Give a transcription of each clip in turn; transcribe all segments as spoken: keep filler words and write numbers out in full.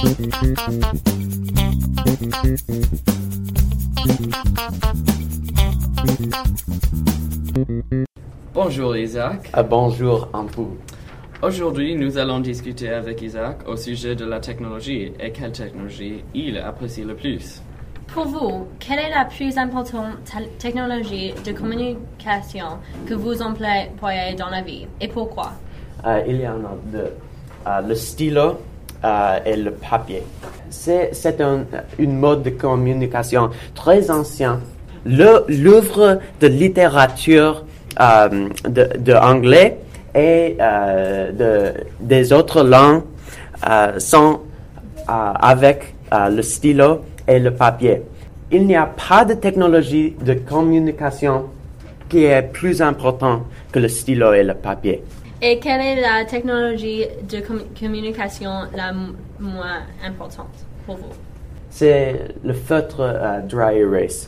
Bonjour Isaac. Ah, bonjour Ampou. Aujourd'hui, nous allons discuter avec Isaac au sujet de la technologie et quelle technologie il apprécie le plus. Pour vous, quelle est la plus importante te- technologie de communication que vous employez dans la vie et pourquoi? Euh, il y en a deux. Euh, le stylo euh, et le papier. C'est, c'est un une mode de communication très ancien. Le, l'œuvre de littérature euh, de, de anglais et euh, de, des autres langues euh, sont euh, avec euh, le stylo et le papier. Il n'y a pas de technologie de communication qui est plus importante que le stylo et le papier. Et quelle est la technologie de com- communication la m- moins importante pour vous? C'est le feutre euh, dry erase.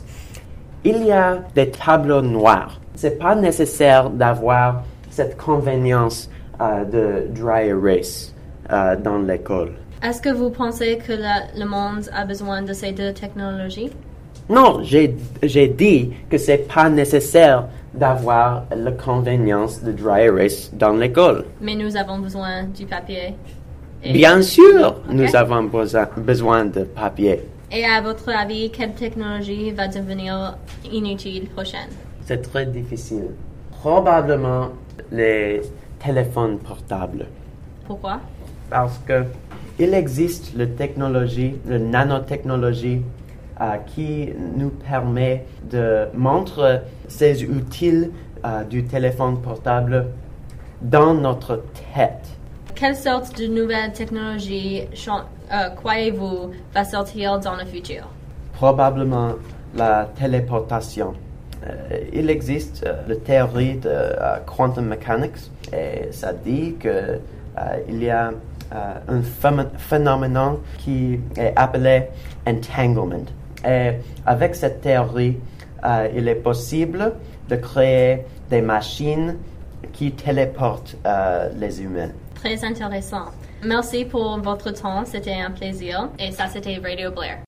Il y a des tableaux noirs. C'est pas nécessaire d'avoir cette convenience euh, de dry erase euh, dans l'école. Est-ce que vous pensez que la- le monde a besoin de ces deux technologies? Non, j'ai, j'ai dit que c'est pas nécessaire d'avoir la convenience de dry erase dans l'école. Mais nous avons besoin du papier. et- Bien sûr, Ok. nous avons besoin, besoin de papier. Et à votre avis, quelle technologie va devenir inutile prochaine? C'est très difficile. Probablement les téléphones portables. Pourquoi? Parce que il existe la technologie, la nanotechnologie, euh, qui nous permet de montrer ces outils euh, du téléphone portable dans notre tête. Quelle sorte de nouvelle technologie chan- euh, croyez-vous va sortir dans le futur? Probablement la téléportation. Euh, il existe euh, la théorie de euh, quantum mechanics et ça dit que euh, il y a euh, un phém- phénomène qui est appelé entanglement. Et avec cette théorie, euh, il est possible de créer des machines qui téléportent euh, les humains. Très intéressant. Merci pour votre temps, c'était un plaisir. Et ça, c'était Radio Blair.